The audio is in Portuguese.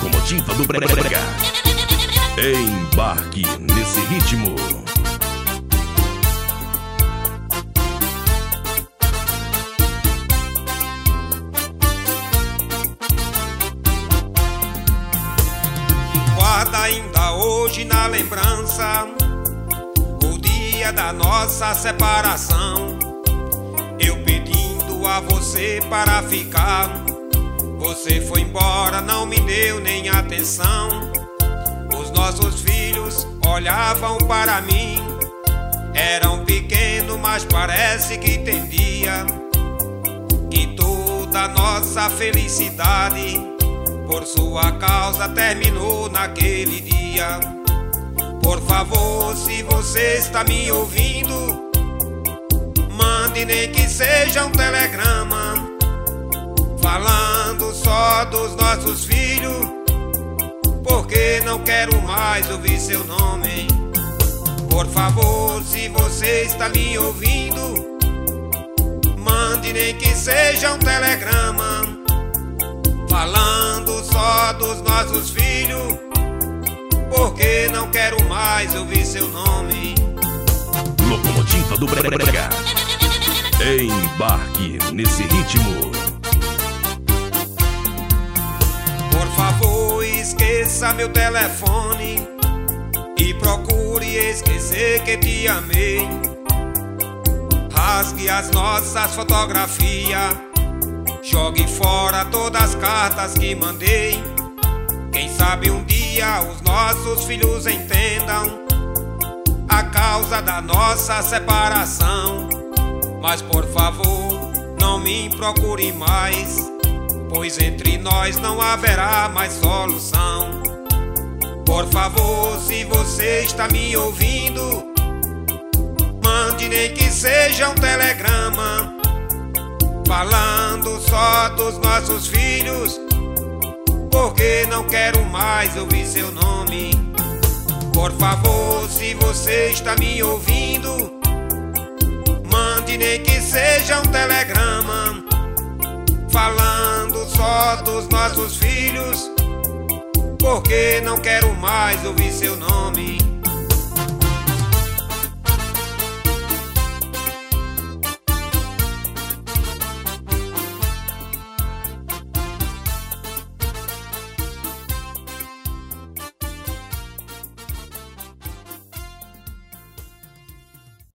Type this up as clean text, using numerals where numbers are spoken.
Locomotiva do Brega. Embarque nesse ritmo. Guarda ainda hoje na lembrança o dia da nossa separação. Eu pedindo a você para ficar, você foi embora, não me deu nem atenção. Os nossos filhos olhavam para mim, eram pequenos, mas parece que entendia que toda nossa felicidade por sua causa terminou naquele dia. Por favor, se você está me ouvindo, mande nem que seja um telegrama falando só dos nossos filhos, porque não quero mais ouvir seu nome. Por favor, se você está me ouvindo, mande nem que seja um telegrama falando só dos nossos filhos, porque não quero mais ouvir seu nome. Locomotiva do Brega. Embarque nesse ritmo. Por favor, esqueça meu telefone e procure esquecer que te amei. Rasgue as nossas fotografias, jogue fora todas as cartas que mandei. Quem sabe um dia os nossos filhos entendam a causa da nossa separação. Mas por favor, não me procure mais, pois entre nós não haverá mais solução. Por favor, se você está me ouvindo, mande nem que seja um telegrama falando só dos nossos filhos, porque não quero mais ouvir seu nome. Por favor, se você está me ouvindo, mande nem que seja um telegrama falando só dos nossos filhos, porque não quero mais ouvir seu nome.